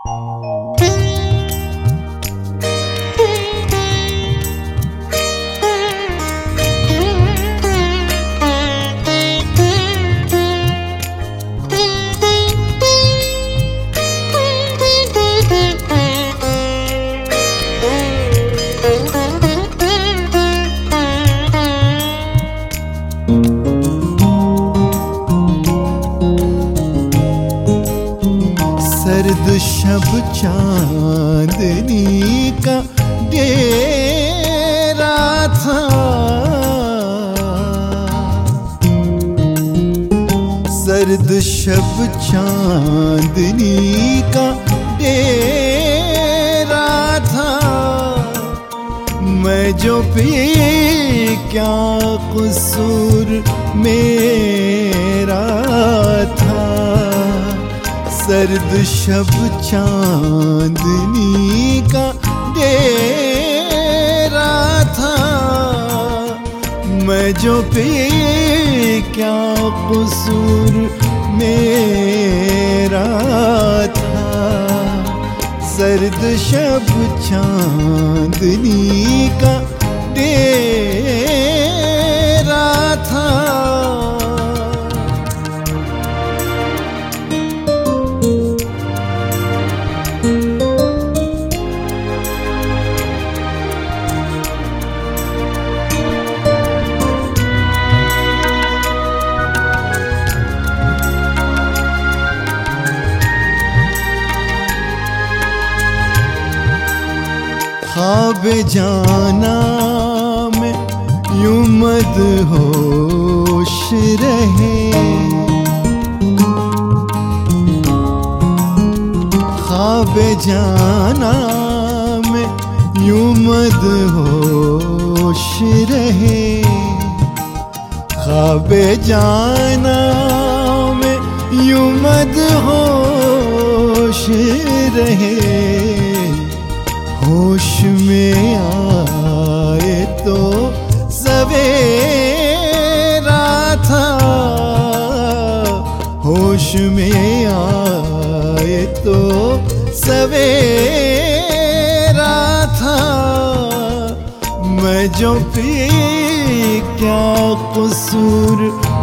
सर्द शब चांदनी का डेरा था, सर्द शब चांदनी का डेरा था। मैं जो पी क्या कसूर मेरा था। सर्द शब चांदनी का डेरा था। मैं जो पी क्या कसूर मेरा था। सर्द शब चांदनी का डेरा था। ख्वाब जाना में यूं मदहोश रहे। ख्वाब जाना में यूं मदहोश रहे। ख्वाब जाना में यूं मदहोश रहे। होश में आए तो सवेरा था। होश में आए तो सवेरा था। मैं जो पी क्या कसूर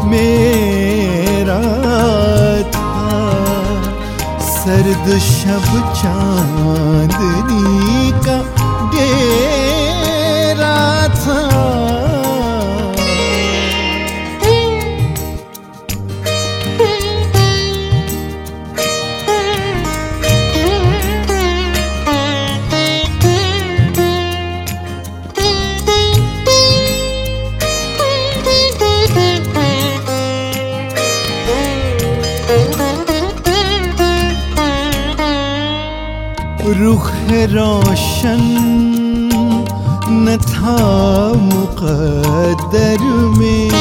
मेरा था। सर्द शब चांदनी का डेरा था। रुख रोशन न था मुक़द्दर में।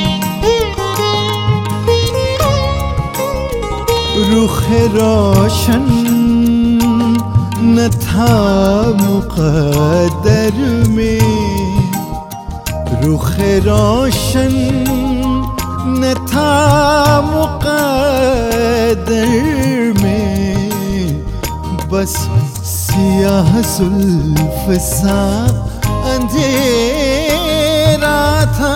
रुख रोशन न था मुक़द्दर में। रुख रोशन न था मुक़द्दर में। बस सियाह जुल्फ सा अंधेरा था।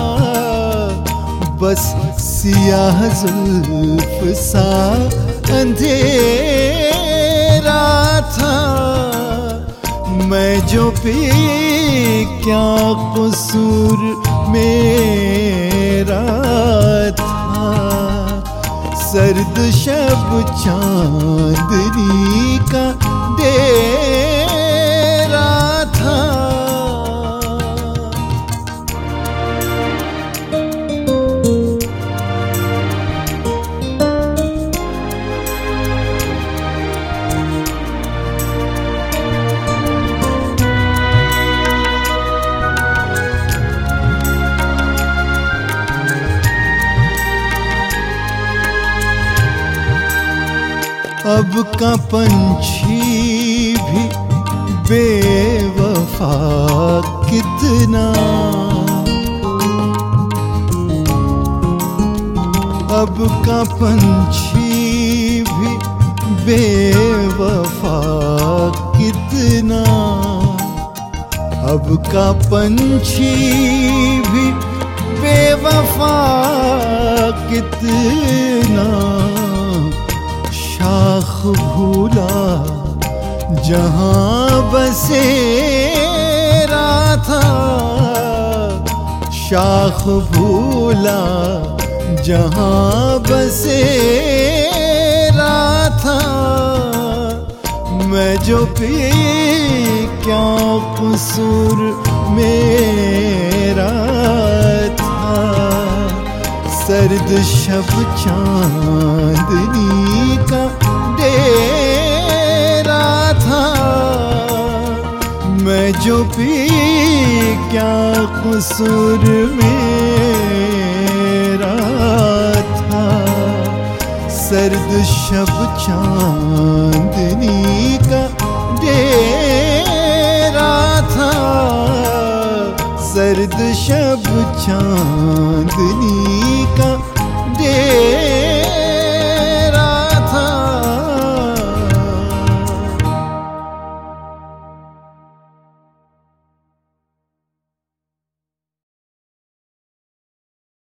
बस सियाह जुल्फ सा अंधेरा था। मैं जो पी क्या कसूर मेरा था। सर्द शब चांदनी का डेरा था। अब का पंछी भी बेवफा कितना। अब का पंछी भी बेवफा कितना, अब का पंछी भी बेवफा कितना। शाख भूला जहां बसेरा था, शाख भूला जहां बसेरा था। मैं जो भी क्या कसूर मेरा था, सर्द शब चांदनी का डेरा था। मैं जो भी क्या कसूर मेरा था, सर्द शब चांदनी का डेरा था। सर्द शब चांदनी का